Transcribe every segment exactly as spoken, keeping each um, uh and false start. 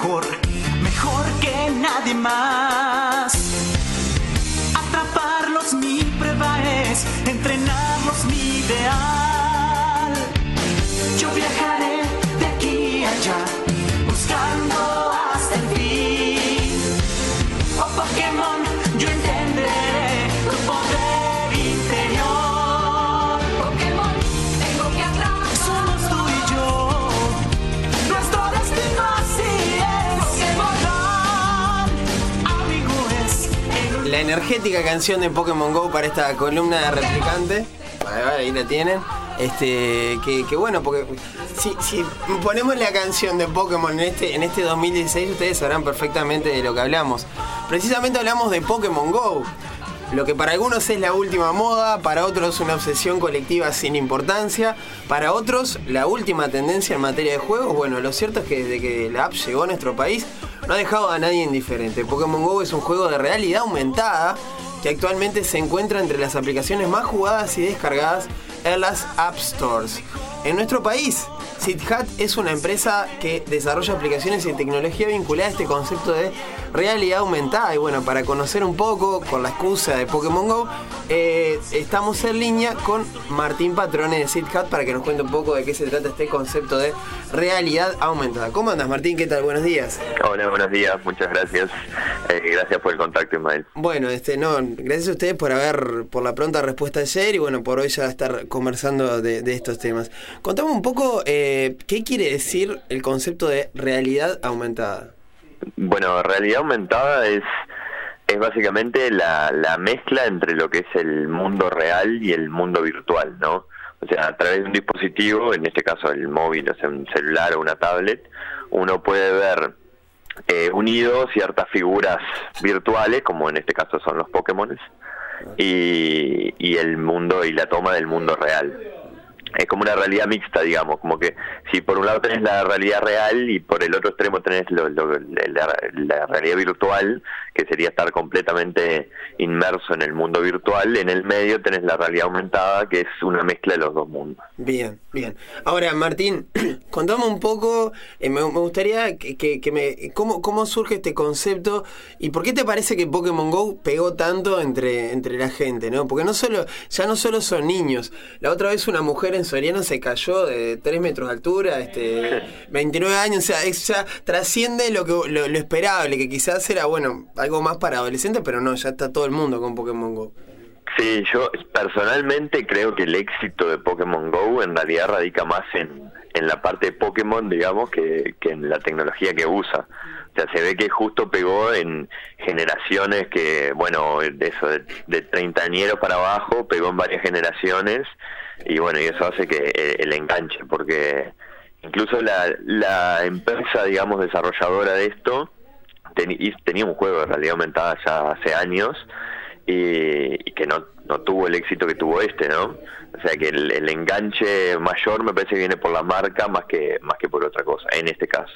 mejor, mejor que nadie más. Atraparlos mi prueba es, entrenarlos mi ideal. Yo viajaré de aquí a allá, buscando hasta el fin. Oh Pokémon, yo entenderé tu poder interior. Pokémon, tengo que atrapar. Somos tú y yo, nuestro destino así es. Pokémon, amigo es el... La energética canción de Pokémon Go para esta columna de Replicante. Vale, vale, ahí la tienen. Este, que, que bueno, porque si, si ponemos la canción de Pokémon en este, en este dos mil dieciséis, ustedes sabrán perfectamente de lo que hablamos. Precisamente hablamos de Pokémon Go. Lo que para algunos es la última moda, para otros una obsesión colectiva sin importancia, para otros la última tendencia en materia de juegos. Bueno, lo cierto es que desde que la app llegó a nuestro país no ha dejado a nadie indiferente. Pokémon Go es un juego de realidad aumentada que actualmente se encuentra entre las aplicaciones más jugadas y descargadas en las App Stores. En nuestro país, SidHat es una empresa que desarrolla aplicaciones y tecnología vinculada a este concepto de realidad aumentada. Y bueno, para conocer un poco, con la excusa de Pokémon Go, eh, estamos en línea con Martín Patrone de SidHat para que nos cuente un poco de qué se trata este concepto de realidad aumentada. ¿Cómo andas, Martín? ¿Qué tal? Buenos días. Hola, buenos días. Muchas gracias. Eh, gracias por el contacto, Ismael. Bueno, este, no, gracias a ustedes por haber, por la pronta respuesta ayer y bueno, por hoy ya estar conversando de, de estos temas. Contame un poco, eh, ¿qué quiere decir el concepto de realidad aumentada? Bueno, realidad aumentada es, es básicamente la, la mezcla entre lo que es el mundo real y el mundo virtual, ¿no? O sea, a través de un dispositivo, en este caso el móvil, o sea, un celular o una tablet, uno puede ver eh, unidos ciertas figuras virtuales, como en este caso son los Pokémones, y, y el mundo y la toma del mundo real. Es como una realidad mixta, digamos, como que si por un lado tenés la realidad real y por el otro extremo tenés lo, lo, la, la realidad virtual, que sería estar completamente inmerso en el mundo virtual, en el medio tenés la realidad aumentada, que es una mezcla de los dos mundos. Bien, bien. Ahora, Martín, contame un poco, eh, me, me gustaría que, que, que me... ¿cómo, ¿Cómo surge este concepto y por qué te parece que Pokémon Go pegó tanto entre, entre la gente, ¿no? Porque no solo, ya no solo son niños. La otra vez una mujer en Soriano se cayó de tres metros de altura, este, veintinueve años, o sea, es, ya trasciende lo que lo, lo esperable, que quizás era, bueno, algo más para adolescentes, pero no, ya está todo el mundo con Pokémon Go. Sí, yo personalmente creo que el éxito de Pokémon Go en realidad radica más en, en la parte de Pokémon, digamos, que, que en la tecnología que usa. O sea, se ve que justo pegó en generaciones que, bueno, de eso, de, de treintañeros para abajo, pegó en varias generaciones, y bueno, y eso hace que el, el enganche, porque incluso la, la empresa, digamos, desarrolladora de esto, ten, tenía un juego de realidad aumentada ya hace años, y, y que no, no tuvo el éxito que tuvo este, ¿no? O sea que el, el enganche mayor me parece que viene por la marca más que más que por otra cosa, en este caso.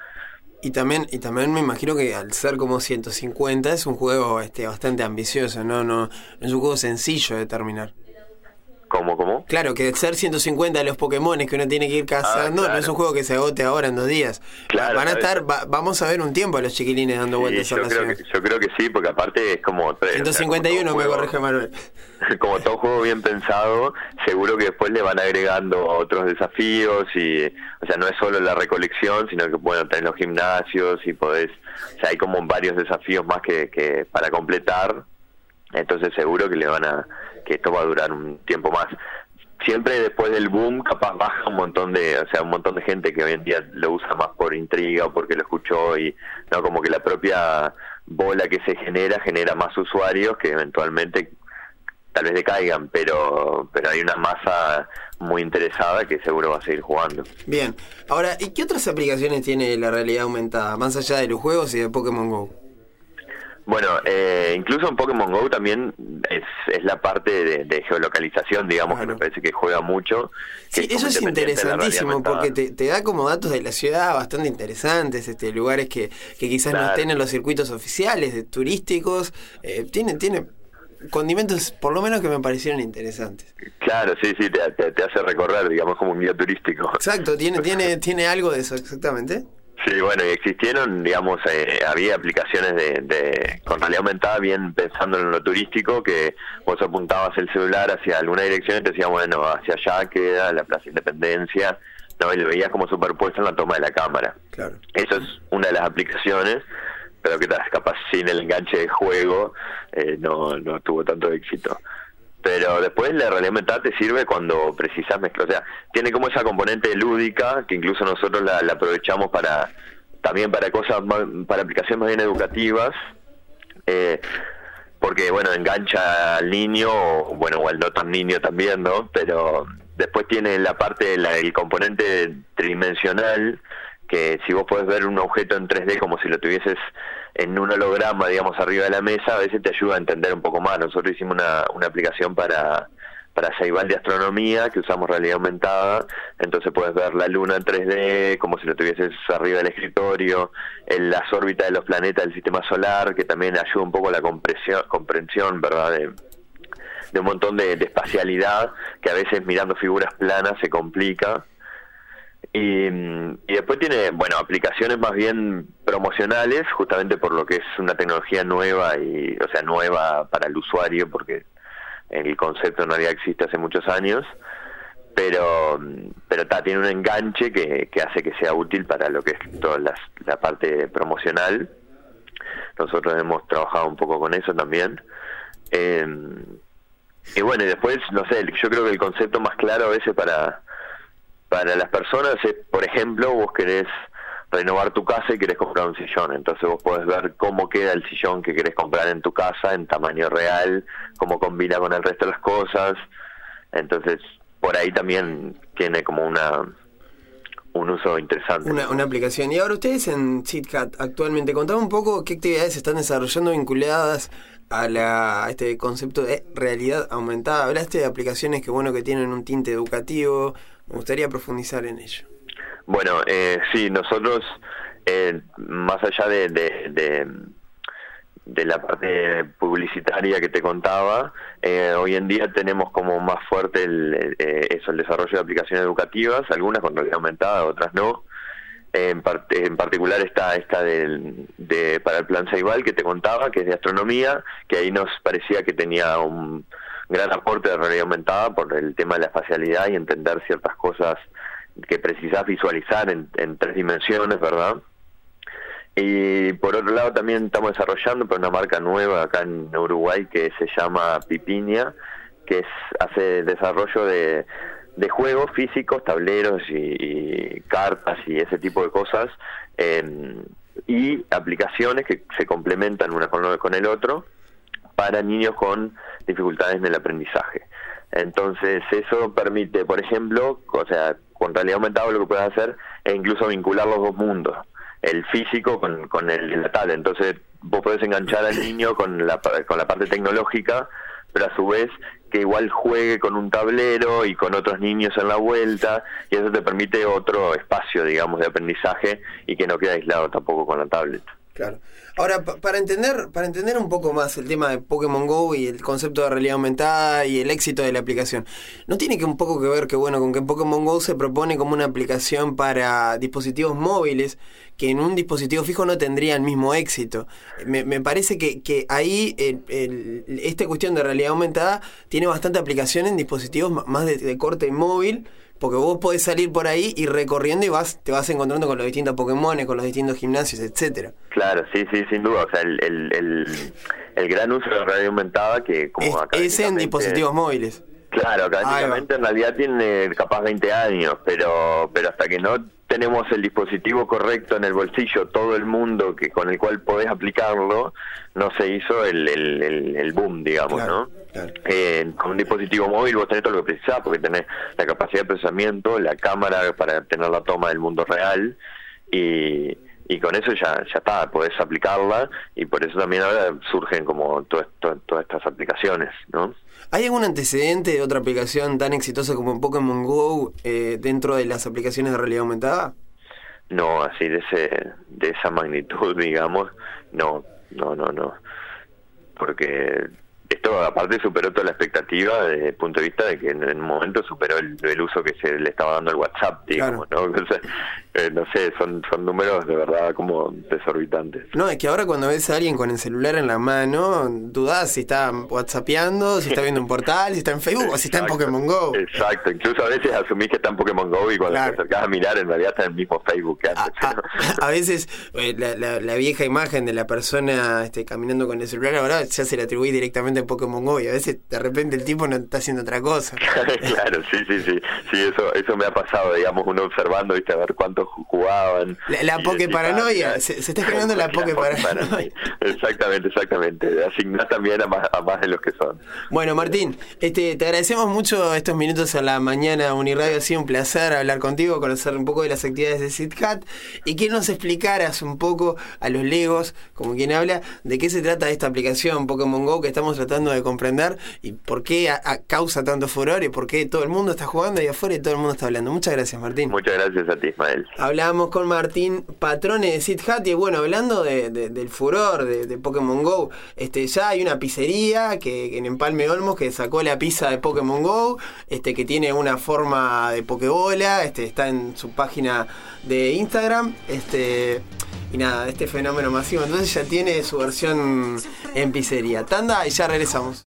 Y también y también me imagino que al ser como ciento cincuenta es un juego este bastante ambicioso, no no, no es un juego sencillo de terminar. ¿Cómo, cómo? Claro, que ser ciento cincuenta de los Pokémones que uno tiene que ir cazando, ah, claro. No es un juego que se agote ahora en dos días. Claro, van a estar, va, vamos a ver un tiempo a los chiquilines dando sí, vueltas yo a la creo ciudad. que, yo creo que sí, porque aparte es como... ciento cincuenta y uno, o sea, me corrige Manuel. Como todo juego bien pensado, seguro que después le van agregando otros desafíos y... O sea, no es solo la recolección, sino que bueno, tenés los gimnasios y podés... O sea, hay como varios desafíos más que, que para completar. Entonces seguro que le van a... que esto va a durar un tiempo más. Siempre después del boom capaz baja un montón de, o sea, un montón de gente que hoy en día lo usa más por intriga o porque lo escuchó y no, como que la propia bola que se genera genera más usuarios que eventualmente tal vez decaigan, pero pero hay una masa muy interesada que seguro va a seguir jugando. Bien. Ahora, ¿y qué otras aplicaciones tiene la realidad aumentada más allá de los juegos y de Pokémon Go? Bueno, eh, incluso en Pokémon Go también es, es la parte de, de geolocalización, digamos, bueno, que me parece que juega mucho. Que sí, es eso es interesantísimo, porque te, te da como datos de la ciudad bastante interesantes, este lugares que, que quizás claro. no estén en los circuitos oficiales, de, turísticos, eh, tiene, tiene condimentos por lo menos que me parecieron interesantes. Claro, sí, sí, te, te, te hace recorrer, digamos, como un guía turístico. Exacto, tiene, tiene, tiene algo de eso, exactamente. Sí, bueno, y existieron, digamos, eh, había aplicaciones de, de con realidad aumentada, bien pensando en lo turístico, que vos apuntabas el celular hacia alguna dirección y te decía, bueno, hacia allá queda la Plaza Independencia, no, y lo veías como superpuesto en la toma de la cámara. Claro. Eso es una de las aplicaciones, pero que tal, capaz sin el enganche de juego eh, no, no tuvo tanto éxito. Pero después la realidad aumentada te sirve cuando precisas mezclar, o sea, tiene como esa componente lúdica que incluso nosotros la, la aprovechamos para también para cosas más, para aplicaciones más bien educativas, eh, porque bueno, engancha al niño, o, bueno, o al no tan niño también, ¿no? Pero después tiene la parte, la, el componente tridimensional, que si vos podés ver un objeto en tres D como si lo tuvieses en un holograma, digamos, arriba de la mesa, a veces te ayuda a entender un poco más. Nosotros hicimos una, una aplicación para para Ceibal de astronomía, que usamos realidad aumentada, entonces puedes ver la luna en tres D, como si lo tuvieses arriba del escritorio, en las órbitas de los planetas del sistema solar, que también ayuda un poco a la comprensión, comprensión ¿verdad?, de, de un montón de, de espacialidad, que a veces mirando figuras planas se complica. Y, y después tiene, bueno, aplicaciones más bien promocionales, justamente por lo que es una tecnología nueva, y o sea, nueva para el usuario, porque el concepto en realidad existe hace muchos años, pero pero ta, tiene un enganche que, que hace que sea útil para lo que es toda la, la parte promocional. Nosotros hemos trabajado un poco con eso también. Eh, y bueno, y después, no sé, yo creo que el concepto más claro a veces para... para las personas es, por ejemplo, vos querés renovar tu casa y querés comprar un sillón, entonces vos podés ver cómo queda el sillón que querés comprar en tu casa en tamaño real, cómo combina con el resto de las cosas, entonces por ahí también tiene como una un uso interesante. Una, una aplicación. Y ahora ustedes en SITCAT actualmente, contame un poco qué actividades están desarrollando vinculadas a, la, a este concepto de realidad aumentada. Hablaste de aplicaciones que bueno que tienen un tinte educativo, me gustaría profundizar en ello. Bueno, eh, sí, nosotros, eh, más allá de, de, de, de la parte publicitaria que te contaba, eh, hoy en día tenemos como más fuerte el, eh, eso, el desarrollo de aplicaciones educativas, algunas con realidad aumentada, otras no. Eh, en, parte, en particular está esta del, de, para el plan Ceibal que te contaba, que es de astronomía, que ahí nos parecía que tenía un gran aporte de realidad aumentada por el tema de la espacialidad y entender ciertas cosas que precisás visualizar en, en tres dimensiones, ¿verdad? Y por otro lado también estamos desarrollando para una marca nueva acá en Uruguay que se llama Pipiña, que es, hace desarrollo de, de juegos físicos, tableros y, y cartas y ese tipo de cosas, eh, y aplicaciones que se complementan una con, con el otro para niños con dificultades en el aprendizaje. Entonces eso permite, por ejemplo, o sea, con realidad aumentada lo que puedes hacer es incluso vincular los dos mundos, el físico con, con el de la tablet. Entonces vos podés enganchar al niño con la, con la parte tecnológica, pero a su vez que igual juegue con un tablero y con otros niños en la vuelta, y eso te permite otro espacio, digamos, de aprendizaje y que no quede aislado tampoco con la tablet. Claro. Ahora, pa- para entender para entender un poco más el tema de Pokémon GO y el concepto de realidad aumentada y el éxito de la aplicación, ¿no tiene que un poco que ver que bueno con que Pokémon GO se propone como una aplicación para dispositivos móviles que en un dispositivo fijo no tendría el mismo éxito? Me, me parece que, que ahí el, el, esta cuestión de realidad aumentada tiene bastante aplicación en dispositivos más de, de corte móvil, porque vos podés salir por ahí y recorriendo y vas te vas encontrando con los distintos Pokémon, con los distintos gimnasios, etcétera. Claro, sí, sí, sin duda. O sea, el, el, el, el gran uso de la realidad aumentada que como es, es en dispositivos móviles. Claro, académicamente en realidad tiene capaz veinte años, pero pero hasta que no tenemos el dispositivo correcto en el bolsillo, todo el mundo que con el cual podés aplicarlo, no se hizo el, el, el, el boom, digamos, claro, ¿no? Claro. Eh, con un dispositivo móvil vos tenés todo lo que precisás, porque tenés la capacidad de procesamiento, la cámara para tener la toma del mundo real, y, y con eso ya ya está, podés aplicarla, y por eso también ahora surgen como todo esto, todas estas aplicaciones, ¿no? ¿Hay algún antecedente de otra aplicación tan exitosa como Pokémon GO eh, dentro de las aplicaciones de realidad aumentada? No, así de ese de esa magnitud, digamos, no, no, no, no, porque esto aparte superó toda la expectativa desde el punto de vista de que en un momento superó el, el uso que se le estaba dando al WhatsApp, digamos, claro, ¿no? O sea, eh, no sé, son, son números de verdad como desorbitantes. No, es que ahora cuando ves a alguien con el celular en la mano, dudás si está whatsappeando, si está viendo un portal, si está en Facebook o si está en Pokémon Go. Exacto, incluso a veces asumís que está en Pokémon Go y cuando claro. te acercás a mirar en realidad está en el mismo Facebook que antes. A, a, a veces eh, la, la, la vieja imagen de la persona este, caminando con el celular ahora ya se le atribuye directamente a Pokémon Go y a veces de repente el tipo no está haciendo otra cosa. Claro, sí, sí, sí, sí, eso, eso me ha pasado, digamos, uno observando, viste, a ver cuántos jugaban. La, la Poképaranoia, se, se está generando la Poképaranoia. Exactamente, exactamente, asignás también a más, a más de los que son. Bueno, Martín, este, te agradecemos mucho estos minutos a la mañana Uniradio, ha sido un placer hablar contigo, conocer un poco de las actividades de SITCAT y que nos explicaras un poco a los legos, como quien habla, de qué se trata esta aplicación Pokémon Go que estamos tratando de comprender y por qué a, a causa tanto furor y por qué todo el mundo está jugando ahí afuera y todo el mundo está hablando. Muchas gracias, Martín. Muchas gracias a ti, Ismael. Hablamos con Martín Patrone de SITCAT y bueno, hablando de, de, del furor de, de Pokémon Go, este, ya hay una pizzería que, que en Empalme Olmos que sacó la pizza de Pokémon Go, este, que tiene una forma de Pokébola, este, está en su página de Instagram, este, y nada, este fenómeno masivo, entonces ya tiene su versión en pizzería. Tanda y ya regresamos.